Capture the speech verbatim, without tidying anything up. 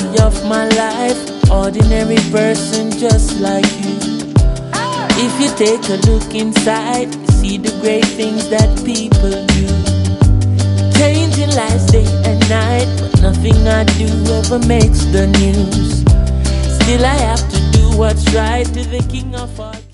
story of my life, ordinary person just like you. If you take a look inside, see the great things that people do, changing lives day and night, but nothing I do ever makes the news. Still I have to do what's right to the King of Hearts.